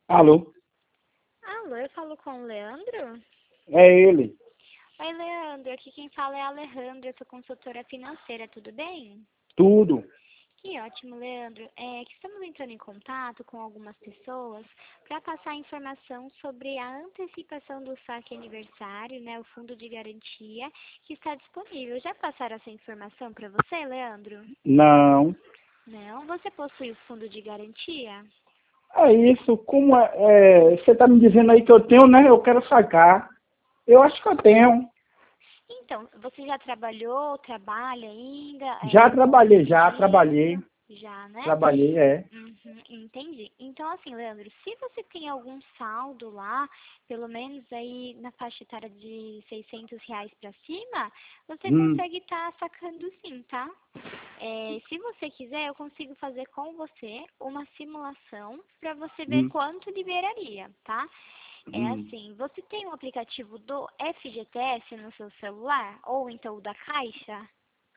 Alô? Alô, eu falo com o Leandro? É ele. Oi, Leandro, aqui quem fala é a Alejandra, eu sou consultora financeira, tudo bem? Tudo. Que ótimo, Leandro. É que estamos entrando em contato com algumas pessoas para passar informação sobre a antecipação do saque aniversário, né, o fundo de garantia, que está disponível. Já passaram essa informação para você, Leandro? Não. Não? Você possui o fundo de garantia? É isso. Como você está me dizendo aí que eu tenho, né? Eu quero sacar. Eu acho que eu tenho. Então, você já trabalhou, trabalha ainda, Já com trabalhei, esse já trabalhei. dinheiro? Já, né? Trabalhei, é. Uhum, entendi. Então, assim, Leandro, se você tem algum saldo lá, pelo menos aí na faixa etária de R$ 600 para cima, você Hum, consegue estar sacando sim, tá? Se você quiser, eu consigo fazer com você uma simulação para você ver hum, quanto liberaria, tá? É hum. assim, você tem um aplicativo do FGTS no seu celular? Ou então o da Caixa?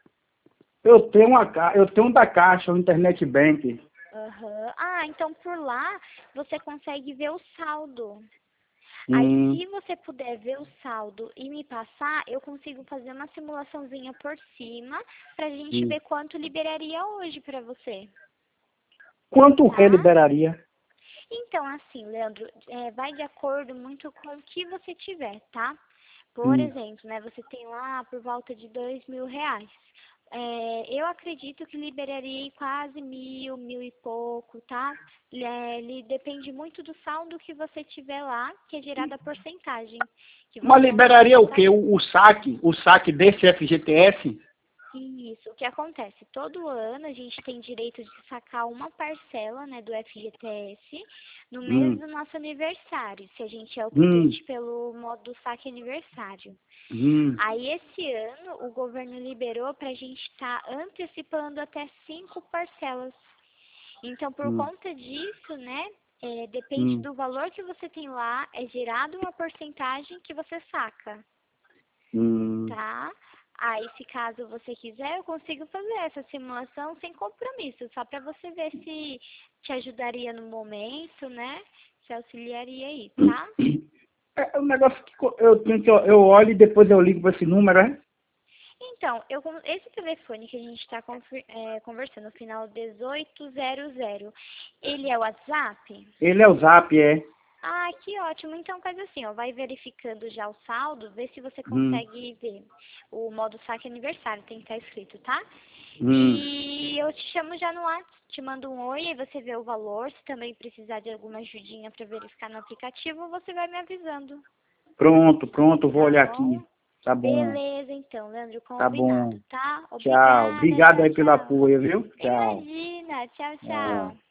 Eu tenho um da Caixa, o Internet Bank. Aham. Ah, então por lá você consegue ver o saldo. Aí, Hum, se você puder ver o saldo e me passar, eu consigo fazer uma simulaçãozinha por cima pra gente hum. ver quanto liberaria hoje pra você, Quanto tá? liberaria? Então, assim, Leandro, vai de acordo muito com o que você tiver, tá? Por Hum. exemplo, né, você tem lá por volta de R$ 2.000. Eu acredito que liberaria em quase 1.000, 1.000 e pouco, tá? Ele depende muito do saldo que você tiver lá, que é gerada a porcentagem, que Mas você é uma liberaria o quê? porcentagem. O saque desse FGTS? Isso, o que acontece? Todo ano a gente tem direito de sacar uma parcela, né, do FGTS no mês Hum, do nosso aniversário, se a gente é o hum, cliente pelo modo saque aniversário. hum, Aí esse ano o governo liberou para a gente estar antecipando até 5 parcelas. Então, por hum, conta disso, né, depende hum, do valor que você tem lá, é gerado uma porcentagem que você saca, hum. tá? Aí, se caso você quiser, eu consigo fazer essa simulação sem compromisso, só para você ver se te ajudaria no momento, né? Se auxiliaria aí, tá? É um negócio que eu tenho que eu olho e depois eu ligo para esse número, é? Então, esse telefone que a gente está conversando, o final 1800, ele é o WhatsApp? Ele é o Zap, é. Ah, que ótimo. Então faz assim, ó, vai verificando já o saldo, vê se você Hum, consegue ver o modo saque aniversário, tem que estar escrito, tá? hum. E eu te chamo já no WhatsApp, te mando um oi, aí você vê o valor, se também precisar de alguma ajudinha para verificar no aplicativo, você vai me avisando, Pronto, pronto, vou tá olhar bom? aqui. Tá bom, Beleza, então, Leandro, tá combinado, bom. tá? Tchau. Obrigada, Obrigado tchau, aí pelo tchau. apoio, viu? Tchau. Imagina, tchau, É. tchau.